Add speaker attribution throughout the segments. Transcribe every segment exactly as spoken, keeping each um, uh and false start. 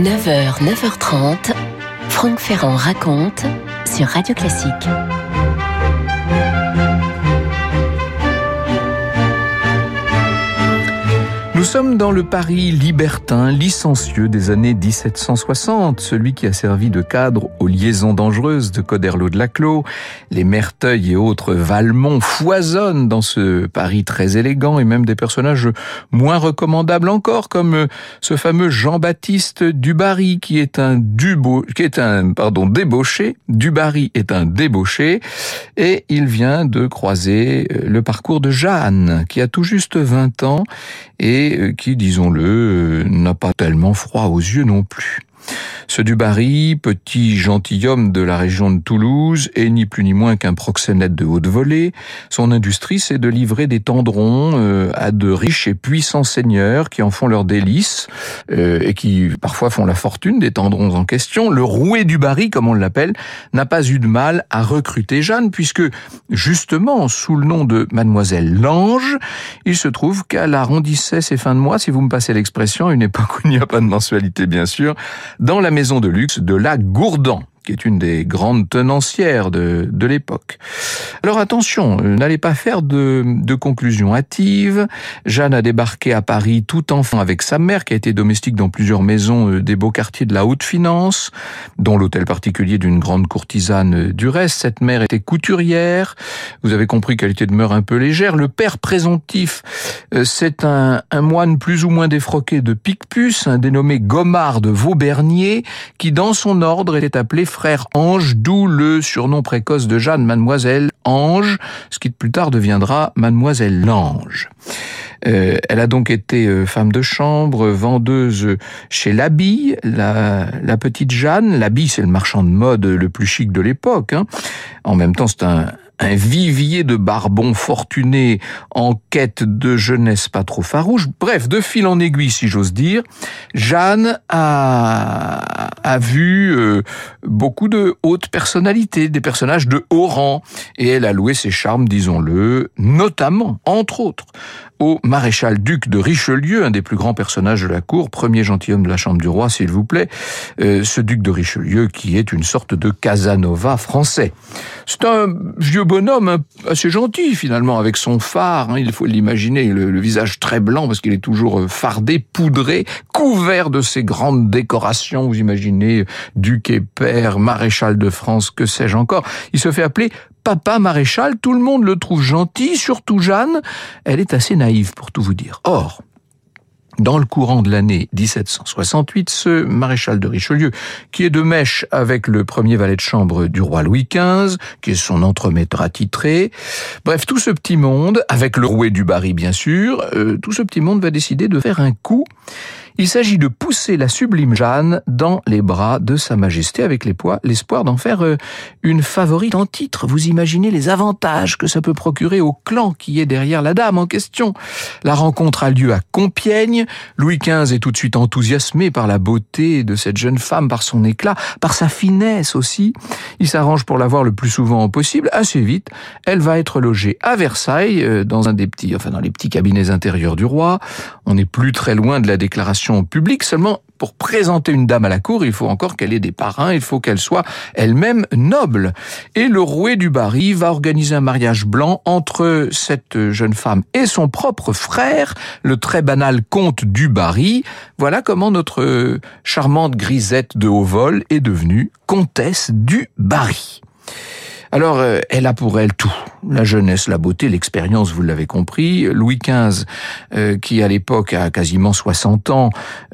Speaker 1: neuf heures, neuf heures trente, Franck Ferrand raconte sur Radio Classique.
Speaker 2: Nous sommes dans le Paris libertin, licencieux des années dix-sept cent soixante, celui qui a servi de cadre aux liaisons dangereuses de Coderlo de Laclos. Les Merteuil et autres Valmont foisonnent dans ce Paris très élégant, et même des personnages moins recommandables encore, comme ce fameux Jean-Baptiste Dubarry, qui est un dubo, qui est un, pardon, débauché. Dubarry est un débauché, et il vient de croiser le parcours de Jeanne, qui a tout juste vingt ans, et qui, disons-le, n'a pas tellement froid aux yeux non plus. Ce Dubarry, petit gentilhomme de la région de Toulouse, est ni plus ni moins qu'un proxénète de haute volée. Son industrie, c'est de livrer des tendrons euh, à de riches et puissants seigneurs qui en font leur délice euh, et qui parfois font la fortune des tendrons en question. Le roué Dubarry, comme on l'appelle, n'a pas eu de mal à recruter Jeanne, puisque justement, sous le nom de Mademoiselle Lange, il se trouve qu'elle arrondissait ses fins de mois, si vous me passez l'expression, à une époque où il n'y a pas de mensualité bien sûr, dans la maison de luxe de la Gourdan, qui est une des grandes tenancières de, de l'époque. Alors attention, n'allez pas faire de, de conclusions hâtives. Jeanne a débarqué à Paris tout enfant avec sa mère, qui a été domestique dans plusieurs maisons des beaux quartiers de la haute finance, dont l'hôtel particulier d'une grande courtisane du reste. Cette mère était couturière. Vous avez compris qu'elle était de mœurs un peu légère. Le père présomptif, c'est un, un moine plus ou moins défroqué de Picpus, un dénommé Gomard de Vaubernier, qui dans son ordre était appelé frère Ange, d'où le surnom précoce de Jeanne, Mademoiselle Ange, ce qui plus tard deviendra Mademoiselle Lange. Euh, elle a donc été euh, femme de chambre, vendeuse chez Labille, la, la petite Jeanne. Labille, c'est le marchand de mode le plus chic de l'époque, hein. En même temps, c'est un un vivier de barbons fortunés en quête de jeunesse pas trop farouche. Bref, de fil en aiguille, si j'ose dire, Jeanne a, a vu euh, beaucoup de hautes personnalités, des personnages de haut rang, et elle a loué ses charmes, disons-le, notamment, entre autres, au maréchal-duc de Richelieu, un des plus grands personnages de la cour, premier gentilhomme de la chambre du roi, s'il vous plaît, euh, ce duc de Richelieu qui est une sorte de Casanova français. C'est un vieux bonhomme assez gentil finalement, avec son phare, hein, il faut l'imaginer, le, le visage très blanc parce qu'il est toujours fardé, poudré, couvert de ces grandes décorations, vous imaginez, duc et père, maréchal de France, que sais-je encore. Il se fait appeler Papa Maréchal, tout le monde le trouve gentil, surtout Jeanne, elle est assez naïve pour tout vous dire. Or, dans le courant de l'année dix-sept cent soixante-huit, ce maréchal de Richelieu, qui est de mèche avec le premier valet de chambre du roi Louis quinze, qui est son entremaître attitré, bref, tout ce petit monde, avec le roué Dubarry bien sûr, euh, tout ce petit monde va décider de faire un coup. Il s'agit de pousser la sublime Jeanne dans les bras de Sa Majesté avec l'espoir d'en faire une favorite en titre. Vous imaginez les avantages que ça peut procurer au clan qui est derrière la dame en question. La rencontre a lieu à Compiègne. Louis quinze est tout de suite enthousiasmé par la beauté de cette jeune femme, par son éclat, par sa finesse aussi. Il s'arrange pour la voir le plus souvent possible. Assez vite, elle va être logée à Versailles, dans un des petits, enfin dans les petits cabinets intérieurs du roi. On n'est plus très loin de la déclaration publique, seulement pour présenter une dame à la cour, il faut encore qu'elle ait des parrains, il faut qu'elle soit elle-même noble. Et le roué Dubarry va organiser un mariage blanc entre cette jeune femme et son propre frère, le très banal comte Dubarry. Voilà comment notre charmante grisette de haut vol est devenue comtesse Dubarry. Alors, euh, elle a pour elle tout. La jeunesse, la beauté, l'expérience, vous l'avez compris. Louis quinze, euh, qui à l'époque a quasiment soixante ans,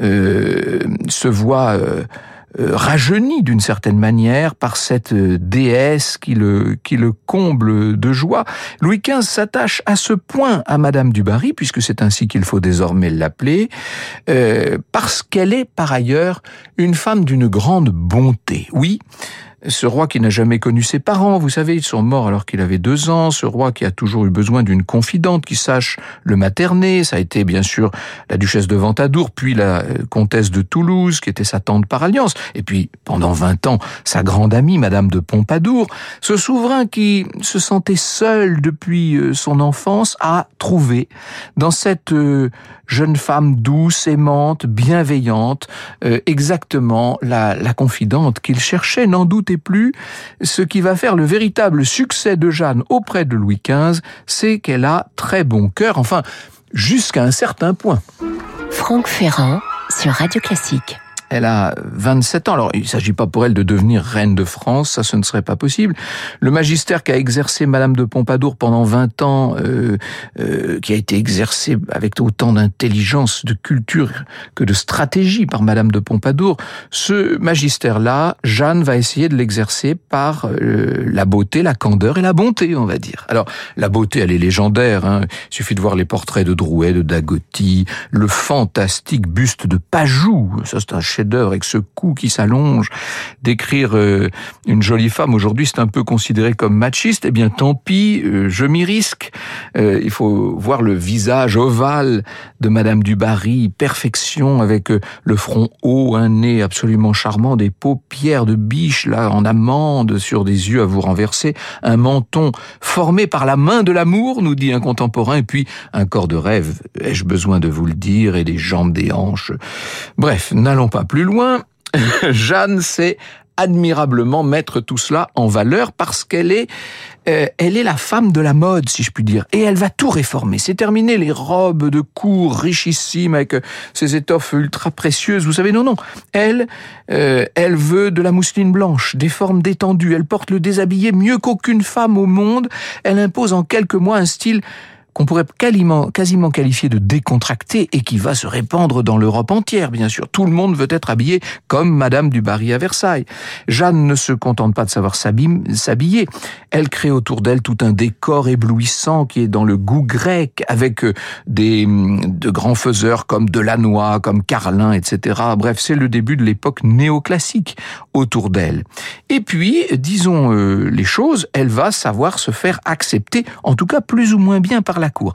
Speaker 2: euh, se voit euh, euh, rajeuni d'une certaine manière par cette déesse qui le, qui le comble de joie. Louis quinze s'attache à ce point à Madame Dubarry, puisque c'est ainsi qu'il faut désormais l'appeler, euh, parce qu'elle est par ailleurs une femme d'une grande bonté. Oui, Ce roi qui n'a jamais connu ses parents, vous savez, ils sont morts alors qu'il avait deux ans. Ce roi qui a toujours eu besoin d'une confidente qui sache le materner. Ça a été bien sûr la duchesse de Ventadour, puis la comtesse de Toulouse, qui était sa tante par alliance. Et puis, pendant vingt ans, sa grande amie, Madame de Pompadour. Ce souverain qui se sentait seul depuis son enfance a trouvé dans cette jeune femme douce, aimante, bienveillante, euh, exactement la, la confidente qu'il cherchait. N'en doutez plus, ce qui va faire le véritable succès de Jeanne auprès de Louis quinze, c'est qu'elle a très bon cœur, enfin, jusqu'à un certain point.
Speaker 1: Franck Ferrand sur Radio Classique.
Speaker 2: Elle a vingt-sept ans. Alors, il ne s'agit pas pour elle de devenir reine de France, ça, ce ne serait pas possible. Le magistère qu'a exercé Madame de Pompadour pendant vingt ans, euh, euh, qui a été exercé avec autant d'intelligence, de culture que de stratégie par Madame de Pompadour, ce magistère-là, Jeanne va essayer de l'exercer par euh, la beauté, la candeur et la bonté, on va dire. Alors, la beauté, elle est légendaire, hein. Il suffit de voir les portraits de Drouet, de Dagoty, le fantastique buste de Pajou, ça c'est un chef-d'œuvre avec ce cou qui s'allonge. Décrire euh, une jolie femme aujourd'hui, c'est un peu considéré comme machiste. Eh bien, tant pis, euh, je m'y risque. Euh, il faut voir le visage ovale de Madame du Barry, perfection, avec euh, le front haut, un nez absolument charmant, des paupières de biche là en amande sur des yeux à vous renverser, un menton formé par la main de l'amour, nous dit un contemporain, et puis un corps de rêve. Ai-je besoin de vous le dire, et des jambes, des hanches. Bref, n'allons pas plus loin. Jeanne sait admirablement mettre tout cela en valeur parce qu'elle est, euh, elle est la femme de la mode, si je puis dire. Et elle va tout réformer. C'est terminé les robes de cour richissimes avec ces étoffes ultra précieuses. Vous savez, non, non. Elle, euh, elle veut de la mousseline blanche, des formes détendues. Elle porte le déshabillé mieux qu'aucune femme au monde. Elle impose en quelques mois un style qu'on pourrait quasiment, quasiment qualifier de décontracté et qui va se répandre dans l'Europe entière, bien sûr. Tout le monde veut être habillé comme Madame du Barry à Versailles. Jeanne ne se contente pas de savoir s'habiller. Elle crée autour d'elle tout un décor éblouissant qui est dans le goût grec, avec des, de grands faiseurs comme Delannoy, comme Carlin, et cetera. Bref, c'est le début de l'époque néoclassique autour d'elle. Et puis, disons euh, les choses, elle va savoir se faire accepter, en tout cas plus ou moins bien par la cour.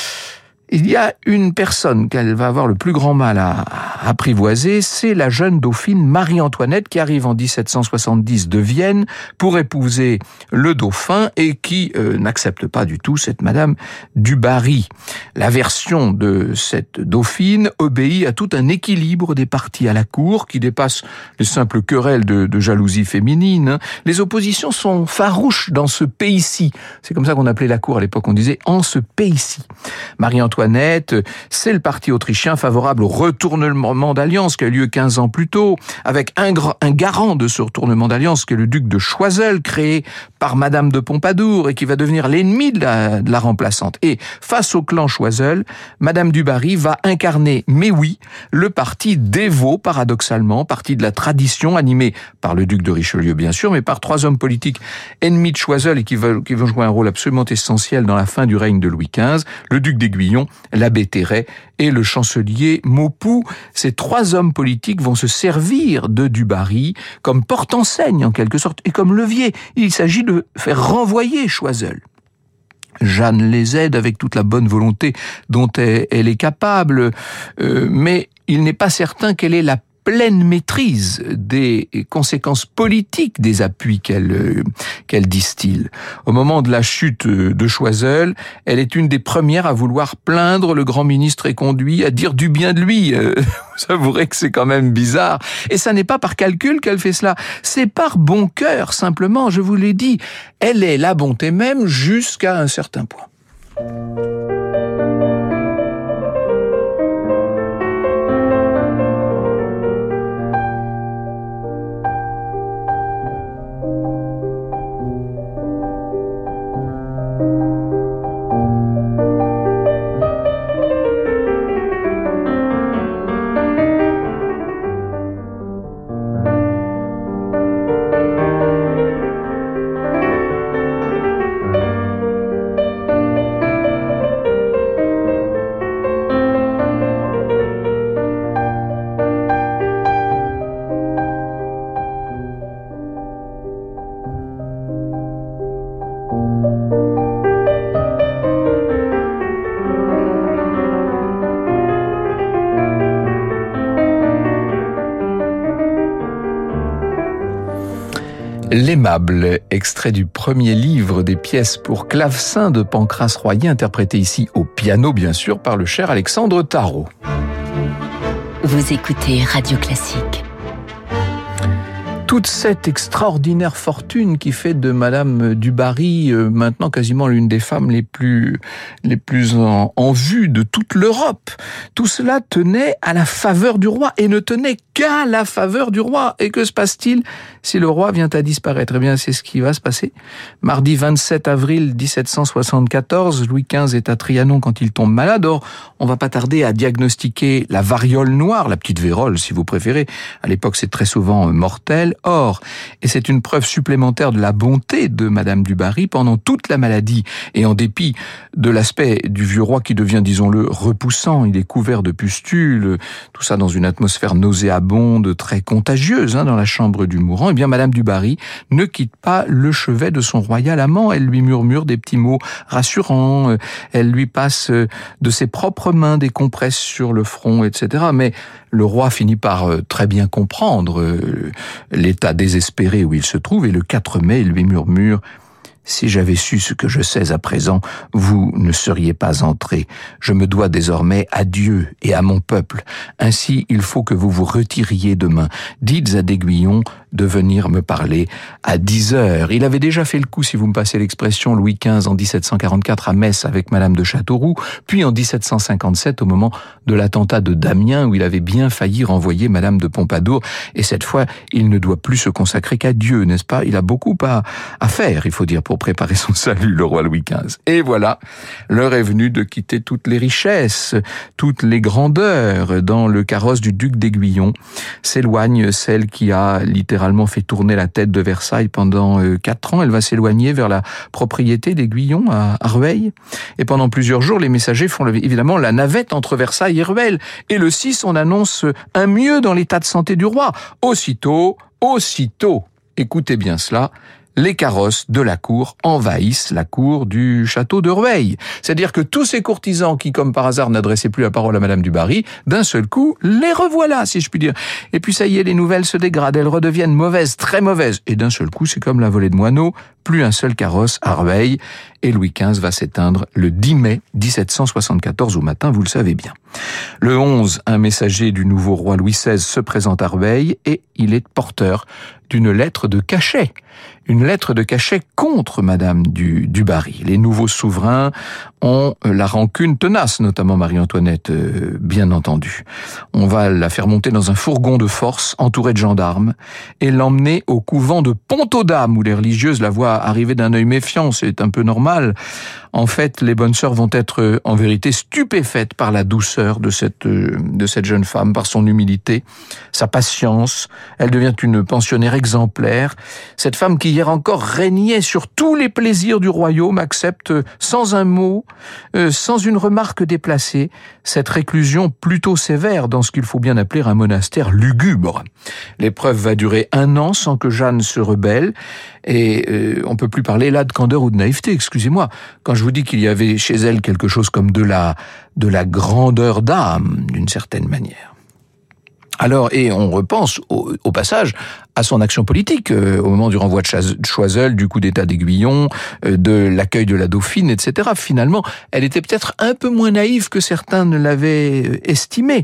Speaker 2: Il y a une personne qu'elle va avoir le plus grand mal à, à apprivoiser, c'est la jeune dauphine Marie-Antoinette qui arrive en dix-sept cent soixante-dix de Vienne pour épouser le dauphin et qui euh, n'accepte pas du tout cette Madame du Barry. La version de cette dauphine obéit à tout un équilibre des partis à la cour qui dépasse les simples querelles de, de jalousie féminine. Les oppositions sont farouches dans ce pays-ci. C'est comme ça qu'on appelait la cour à l'époque, on disait « en ce pays-ci ». Marie-Antoinette Antoinette, c'est le parti autrichien favorable au retournement d'alliance qui a eu lieu quinze ans plus tôt, avec un, un garant de ce retournement d'alliance qui est le duc de Choiseul, créé par Madame de Pompadour et qui va devenir l'ennemi de la, de la remplaçante. Et face au clan Choiseul, Madame du Barry va incarner, mais oui, le parti dévot, paradoxalement, parti de la tradition animé par le duc de Richelieu, bien sûr, mais par trois hommes politiques ennemis de Choiseul et qui vont, qui vont jouer un rôle absolument essentiel dans la fin du règne de Louis quinze, le duc d'Aiguillon, l'abbé Terray et le chancelier Maupoux. Ces trois hommes politiques vont se servir de du Barry comme porte-enseigne en quelque sorte et comme levier. Il s'agit de faire renvoyer Choiseul. Jeanne les aide avec toute la bonne volonté dont elle, elle est capable, euh, mais il n'est pas certain qu'elle ait la pleine maîtrise des conséquences politiques des appuis qu'elle qu'elle distille. Au moment de la chute de Choiseul, elle est une des premières à vouloir plaindre le grand ministre éconduit, à dire du bien de lui. Euh, vous avouerez que c'est quand même bizarre. Et ça n'est pas par calcul qu'elle fait cela, c'est par bon cœur, simplement, je vous l'ai dit. Elle est la bonté même jusqu'à un certain point. L'Aimable, extrait du premier livre des pièces pour clavecin de Pancrace Royer, interprété ici au piano, bien sûr, par le cher Alexandre Tarot.
Speaker 1: Vous écoutez Radio Classique.
Speaker 2: Toute cette extraordinaire fortune qui fait de Madame du Barry euh, maintenant quasiment l'une des femmes les plus les plus en, en vue de toute l'Europe. Tout cela tenait à la faveur du roi et ne tenait qu'à la faveur du roi. Et que se passe-t-il si le roi vient à disparaître? Eh bien, c'est ce qui va se passer. Mardi vingt-sept avril dix-sept cent soixante-quatorze, Louis quinze est à Trianon quand il tombe malade. Or, on va pas tarder à diagnostiquer la variole noire, la petite vérole si vous préférez. À l'époque, c'est très souvent mortel. Or, et c'est une preuve supplémentaire de la bonté de Madame du Barry, pendant toute la maladie, et en dépit de l'aspect du vieux roi qui devient, disons-le, repoussant, il est couvert de pustules, tout ça dans une atmosphère nauséabonde, très contagieuse, hein, dans la chambre du mourant, et bien Madame du Barry ne quitte pas le chevet de son royal amant, elle lui murmure des petits mots rassurants, elle lui passe de ses propres mains des compresses sur le front, et cetera. Mais le roi finit par très bien comprendre l'état désespéré où il se trouve, et le quatre mai, il lui murmure « Si j'avais su ce que je sais à présent, vous ne seriez pas entré. Je me dois désormais à Dieu et à mon peuple. Ainsi, il faut que vous vous retiriez demain. Dites à d'Aiguillon de venir me parler à dix heures. » Il avait déjà fait le coup, si vous me passez l'expression, Louis quinze en dix-sept cent quarante-quatre à Metz avec Madame de Châteauroux, puis en dix-sept cent cinquante-sept au moment de l'attentat de Damiens où il avait bien failli renvoyer Madame de Pompadour. Et cette fois, il ne doit plus se consacrer qu'à Dieu, n'est-ce pas? Il a beaucoup à, à faire, il faut dire, pour préparer son salut, le roi Louis quinze. Et voilà, l'heure est venue de quitter toutes les richesses, toutes les grandeurs. Dans le carrosse du duc d'Aiguillon s'éloigne celle qui a littéralement fait tourner la tête de Versailles pendant euh, quatre ans. Elle va s'éloigner vers la propriété d'Aiguillon à, à Rueil. Et pendant plusieurs jours, les messagers font évidemment la navette entre Versailles et Rueil. Et le six, on annonce un mieux dans l'état de santé du roi. Aussitôt, aussitôt, écoutez bien cela, les carrosses de la cour envahissent la cour du château de Rueil. C'est-à-dire que tous ces courtisans qui, comme par hasard, n'adressaient plus la parole à Madame du Barry, d'un seul coup, les revoilà, si je puis dire. Et puis ça y est, les nouvelles se dégradent, elles redeviennent mauvaises, très mauvaises. Et d'un seul coup, c'est comme la volée de moineaux, plus un seul carrosse à Rueil. Et Louis quinze va s'éteindre le dix mai dix-sept cent soixante-quatorze au matin, vous le savez bien. Le onze, un messager du nouveau roi Louis seize se présente à Rueil et il est porteur d'une lettre de cachet. Une lettre de cachet contre Madame du, du Barry. Les nouveaux souverains ont la rancune tenace, notamment Marie-Antoinette, euh, bien entendu. On va la faire monter dans un fourgon de force, entouré de gendarmes, et l'emmener au couvent de Pont-aux-Dames, où les religieuses la voient arriver d'un œil méfiant, c'est un peu normal. En fait, les bonnes sœurs vont être en vérité stupéfaites par la douceur de cette, de cette jeune femme, par son humilité, sa patience. Elle devient une pensionnaire exemplaire. Cette femme qui hier encore régnait sur tous les plaisirs du royaume accepte sans un mot, euh, sans une remarque déplacée, cette réclusion plutôt sévère dans ce qu'il faut bien appeler un monastère lugubre. L'épreuve va durer un an sans que Jeanne se rebelle et euh, on peut plus parler là de candeur ou de naïveté, excusez-moi. Quand je vous dis qu'il y avait chez elle quelque chose comme de la, de la grandeur d'âme, d'une certaine manière. Alors, et on repense au, au passage à son action politique, euh, au moment du renvoi de Choiseul, du coup d'état d'Aiguillon, euh, de l'accueil de la Dauphine, et cetera. Finalement, elle était peut-être un peu moins naïve que certains ne l'avaient estimé.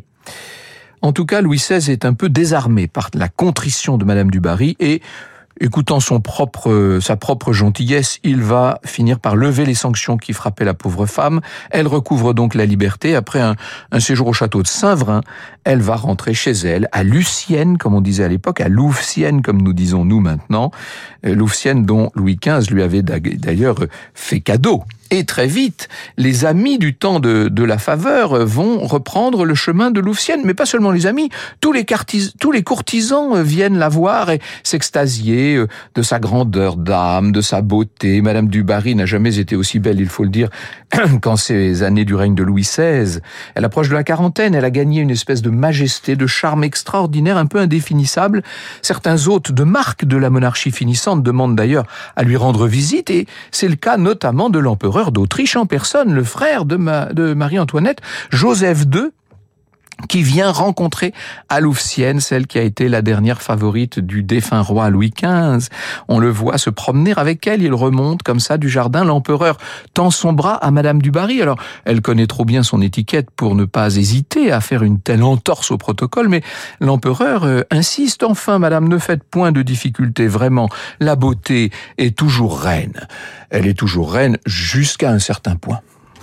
Speaker 2: En tout cas, Louis seize est un peu désarmé par la contrition de Madame du Barry et écoutant son propre, sa propre gentillesse, il va finir par lever les sanctions qui frappaient la pauvre femme. Elle recouvre donc la liberté. Après un, un séjour au château de Saint-Vrain, elle va rentrer chez elle, à Lucienne, comme on disait à l'époque, à Louvciennes, comme nous disons nous maintenant. Louvciennes dont Louis quinze lui avait d'ailleurs fait cadeau. Et très vite, les amis du temps de, de la faveur vont reprendre le chemin de Louvciennes. Mais pas seulement les amis, tous les, cartis, tous les courtisans viennent la voir et s'extasier de sa grandeur d'âme, de sa beauté. Madame du Barry n'a jamais été aussi belle, il faut le dire, qu'en ces années du règne de Louis seize. Elle approche de la quarantaine, elle a gagné une espèce de majesté, de charme extraordinaire, un peu indéfinissable. Certains hôtes de marque de la monarchie finissante demandent d'ailleurs à lui rendre visite et c'est le cas notamment de l'empereur d'Autriche en personne, le frère de, Ma, de Marie-Antoinette, Joseph deux, qui vient rencontrer à Louvciennes, celle qui a été la dernière favorite du défunt roi Louis quinze. On le voit se promener avec elle, il remonte comme ça du jardin. L'empereur tend son bras à Madame du Barry. Alors, elle connaît trop bien son étiquette pour ne pas hésiter à faire une telle entorse au protocole, mais l'empereur euh, insiste. Enfin, Madame, ne faites point de difficulté, vraiment. La beauté est toujours reine. Elle est toujours reine jusqu'à un certain point.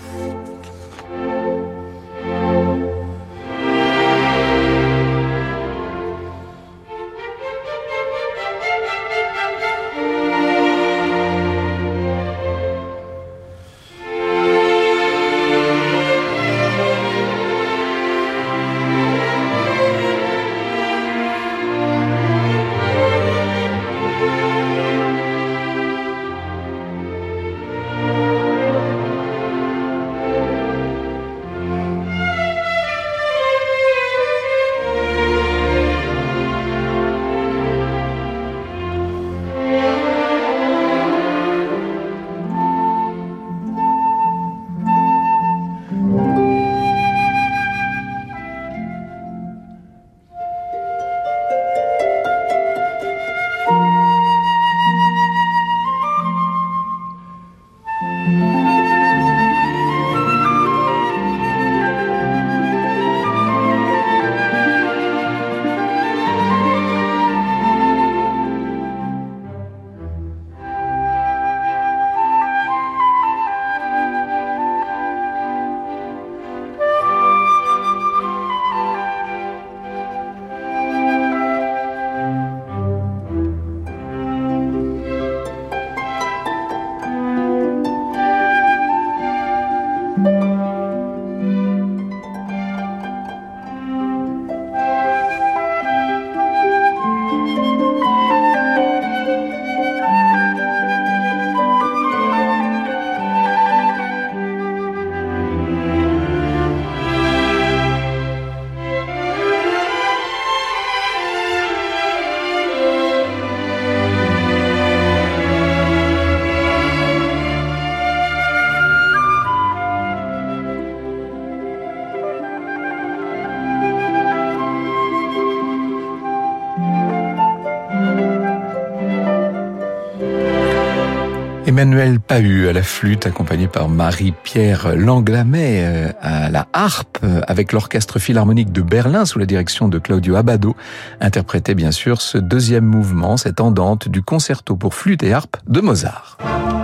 Speaker 2: Emmanuel Pahud à la flûte, accompagné par Marie-Pierre Langlamet à la harpe, avec l'Orchestre Philharmonique de Berlin sous la direction de Claudio Abbado, interprétait bien sûr ce deuxième mouvement, cette andante du concerto pour flûte et harpe de Mozart.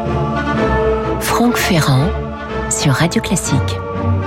Speaker 1: Franck Ferrand sur Radio Classique.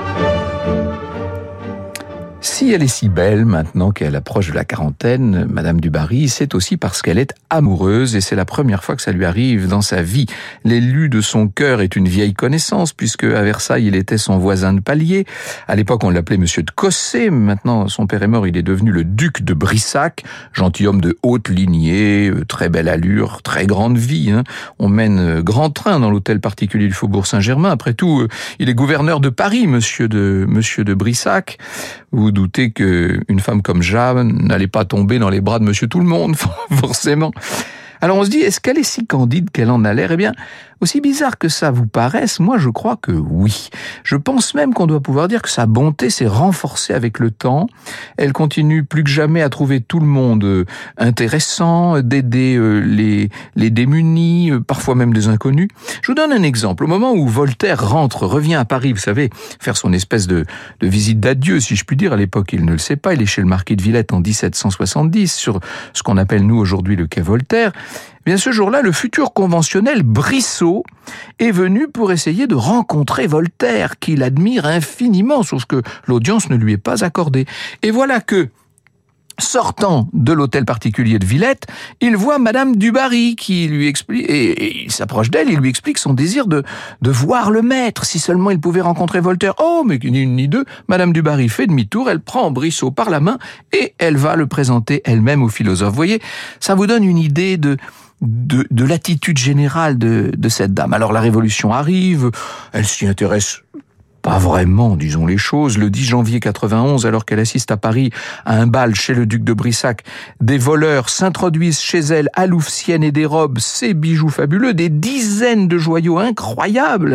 Speaker 2: Si elle est si belle maintenant qu'elle approche de la quarantaine, Madame du Barry, c'est aussi parce qu'elle est amoureuse et c'est la première fois que ça lui arrive dans sa vie. L'élu de son cœur est une vieille connaissance puisque à Versailles, il était son voisin de palier. À l'époque, on l'appelait Monsieur de Cossé. Maintenant, son père est mort, il est devenu le duc de Brissac, gentilhomme de haute lignée, très belle allure, très grande vie. Hein. On mène grand train dans l'hôtel particulier du Faubourg Saint-Germain. Après tout, il est gouverneur de Paris, Monsieur de Monsieur de Brissac. Vous doutez qu'une femme comme Jeanne n'allait pas tomber dans les bras de Monsieur Tout-le-Monde, forcément. Alors on se dit, est-ce qu'elle est si candide qu'elle en a l'air ? Eh bien, aussi bizarre que ça vous paraisse, moi je crois que oui. Je pense même qu'on doit pouvoir dire que sa bonté s'est renforcée avec le temps. Elle continue plus que jamais à trouver tout le monde intéressant, d'aider les, les démunis, parfois même des inconnus. Je vous donne un exemple. Au moment où Voltaire rentre, revient à Paris, vous savez, faire son espèce de, de visite d'adieu, si je puis dire, à l'époque il ne le sait pas, il est chez le marquis de Villette en dix-sept cent soixante-dix, sur ce qu'on appelle nous aujourd'hui le quai Voltaire. Eh bien, ce jour-là, le futur conventionnel Brissot est venu pour essayer de rencontrer Voltaire, qu'il admire infiniment, sauf que l'audience ne lui est pas accordée. Et voilà que, sortant de l'hôtel particulier de Villette, il voit Madame du Barry qui lui explique, et, et il s'approche d'elle, il lui explique son désir de, de voir le maître, si seulement il pouvait rencontrer Voltaire. Oh, mais ni une ni deux, Madame du Barry fait demi-tour, elle prend Brissot par la main et elle va le présenter elle-même au philosophe. Vous voyez, ça vous donne une idée de De, de l'attitude générale de, de cette dame. Alors la Révolution arrive, elle s'y intéresse Pas vraiment, disons les choses. Le dix janvier quatre-vingt-onze, alors qu'elle assiste à Paris à un bal chez le duc de Brissac, des voleurs s'introduisent chez elle à Louvciennes et dérobent ses bijoux fabuleux, des dizaines de joyaux incroyables.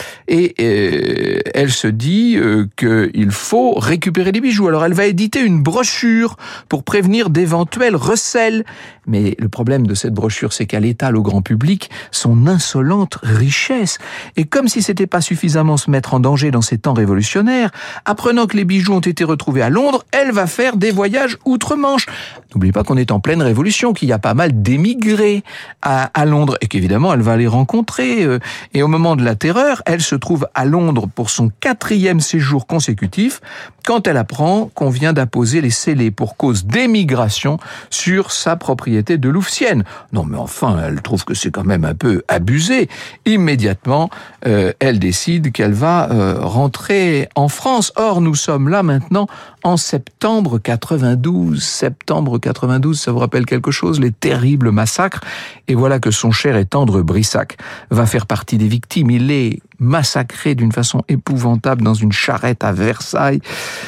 Speaker 2: Et euh, elle se dit euh, qu'il faut récupérer les bijoux. Alors elle va éditer une brochure pour prévenir d'éventuels recels. Mais le problème de cette brochure, c'est qu'elle étale au grand public son insolente richesse. Et comme si c'était pas suffisamment se mettre en danger dans ces temps révolutionnaires, apprenant que les bijoux ont été retrouvés à Londres, elle va faire des voyages outre-Manche. N'oubliez pas qu'on est en pleine révolution, qu'il y a pas mal d'émigrés à, à Londres et qu'évidemment elle va les rencontrer. Et au moment de la terreur, elle se trouve à Londres pour son quatrième séjour consécutif quand elle apprend qu'on vient d'apposer les scellés pour cause d'émigration sur sa propriété de Louvciennes. Non mais enfin, elle trouve que c'est quand même un peu abusé. Immédiatement, euh, elle décide qu'elle va euh, rentrer en France. Or, nous sommes là maintenant en septembre quatre-vingt-douze. Septembre quatre-vingt-douze, ça vous rappelle quelque chose? Les terribles massacres. Et voilà que son cher et tendre Brissac va faire partie des victimes. Il est massacré d'une façon épouvantable dans une charrette à Versailles.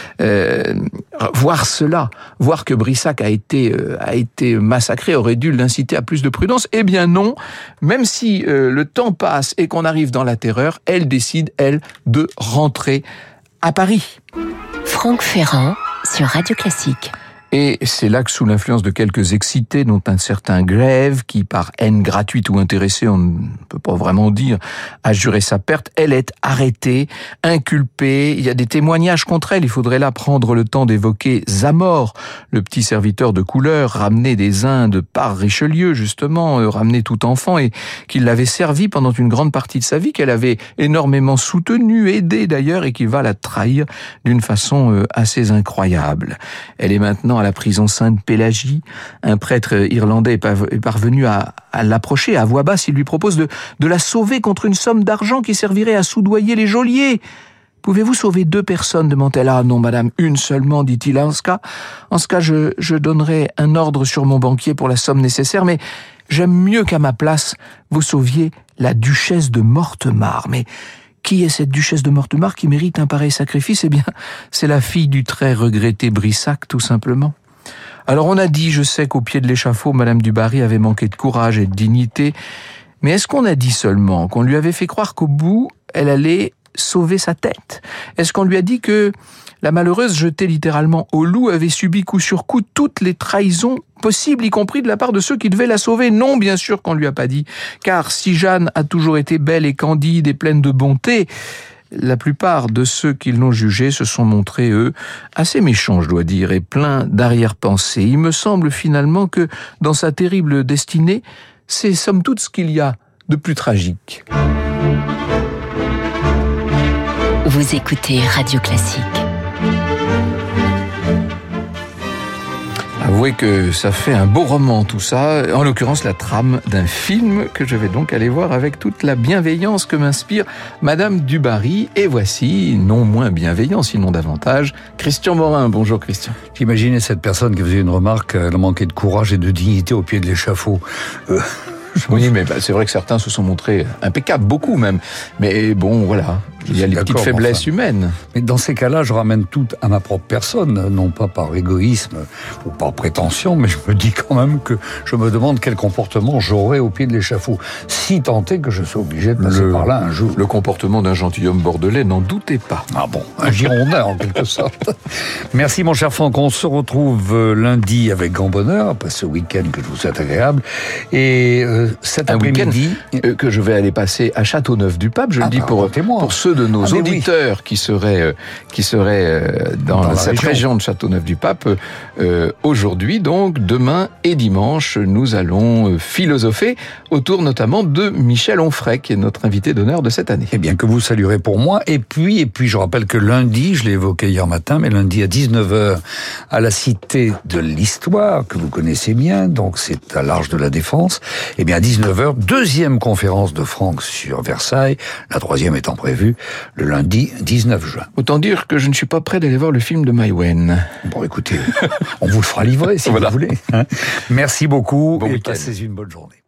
Speaker 2: Euh, voir cela, voir que Brissac a été euh, a été massacré aurait dû l'inciter à plus de prudence. Eh bien non, même si euh, le temps passe et qu'on arrive dans la terreur, elle décide, elle, de rentrer à Paris.
Speaker 1: Franck Ferrand sur Radio Classique.
Speaker 2: Et c'est là que, sous l'influence de quelques excités, dont un certain Grève, qui par haine gratuite ou intéressée, on ne peut pas vraiment dire, a juré sa perte, elle est arrêtée, inculpée. Il y a des témoignages contre elle. Il faudrait là prendre le temps d'évoquer Zamore, le petit serviteur de couleur, ramené des Indes par Richelieu, justement, euh, ramené tout enfant, et qui l'avait servi pendant une grande partie de sa vie, qu'elle avait énormément soutenu, aidé d'ailleurs, et qui va la trahir d'une façon euh, assez incroyable. Elle est maintenant à la prison Sainte-Pélagie. Un prêtre irlandais est parvenu à, à l'approcher à voix basse. Il lui propose de, de la sauver contre une somme d'argent qui servirait à soudoyer les geôliers. « Pouvez-vous sauver deux personnes ?» demande-t-elle. « Ah non, madame, une seulement, dit-il. En ce cas, en ce cas je, je donnerai un ordre sur mon banquier pour la somme nécessaire, mais j'aime mieux qu'à ma place, vous sauviez la duchesse de Mortemart. » Mais qui est cette duchesse de Mortemart qui mérite un pareil sacrifice? Eh bien, c'est la fille du très regretté Brissac, tout simplement. Alors on a dit, je sais qu'au pied de l'échafaud, Madame du Barry avait manqué de courage et de dignité, mais est-ce qu'on a dit seulement qu'on lui avait fait croire qu'au bout, elle allait sauver sa tête? Est-ce qu'on lui a dit que la malheureuse, jetée littéralement au loup, avait subi coup sur coup toutes les trahisons possibles, y compris de la part de ceux qui devaient la sauver? Non, bien sûr qu'on lui a pas dit, car si Jeanne a toujours été belle et candide et pleine de bonté, la plupart de ceux qui l'ont jugée se sont montrés, eux, assez méchants, je dois dire, et pleins d'arrière-pensée. Il me semble finalement que, dans sa terrible destinée, c'est somme toute ce qu'il y a de plus tragique.
Speaker 1: Vous écoutez Radio Classique.
Speaker 2: Avouez que ça fait un beau roman tout ça, en l'occurrence la trame d'un film que je vais donc aller voir avec toute la bienveillance que m'inspire Madame du Barry. Et voici, non moins bienveillant, sinon davantage, Christian Morin. Bonjour Christian.
Speaker 3: J'imaginais cette personne qui faisait une remarque, elle manquait de courage et de dignité au pied de l'échafaud. Euh...
Speaker 2: Oui, mais bah, c'est vrai que certains se sont montrés impeccables, beaucoup même. Mais bon, voilà, il y a les petites faiblesses enfin. humaines.
Speaker 3: Mais dans ces cas-là, je ramène tout à ma propre personne, non pas par égoïsme ou par prétention, mais je me dis quand même que je me demande quel comportement j'aurais au pied de l'échafaud, si tant est que je sois obligé de passer
Speaker 2: le,
Speaker 3: par là un jour.
Speaker 2: Le comportement d'un gentilhomme bordelais, n'en doutez pas.
Speaker 3: Ah bon, un Girondin en quelque sorte. Merci mon cher Franck, on se retrouve lundi avec grand bonheur, après ce week-end que je vous souhaite agréable. Et euh, cet
Speaker 2: un
Speaker 3: après-midi
Speaker 2: week-end que je vais aller passer à Châteauneuf-du-Pape, je ah, le dis bah, pour, pour ceux de nos ah, auditeurs oui. qui seraient, qui seraient dans, dans cette région. région de Châteauneuf-du-Pape. Euh, aujourd'hui donc, demain et dimanche, nous allons philosopher autour notamment de Michel Onfray, qui est notre invité d'honneur de cette année.
Speaker 3: Eh bien, que vous saluerez pour moi. Et puis, et puis, je rappelle que lundi, je l'ai évoqué hier matin, mais lundi à dix-neuf heures, à la Cité de l'Histoire, que vous connaissez bien, donc c'est à l'Arche de la Défense, eh bien, à dix-neuf heures, deuxième conférence de Franck sur Versailles, la troisième étant prévue le lundi dix-neuf juin.
Speaker 2: Autant dire que je ne suis pas prêt d'aller voir le film de Maïwenn.
Speaker 3: Bon, écoutez, on vous le fera livrer si voilà. vous voulez. Hein. Merci beaucoup
Speaker 2: bon
Speaker 3: et
Speaker 2: week-end.
Speaker 3: Passez une bonne journée.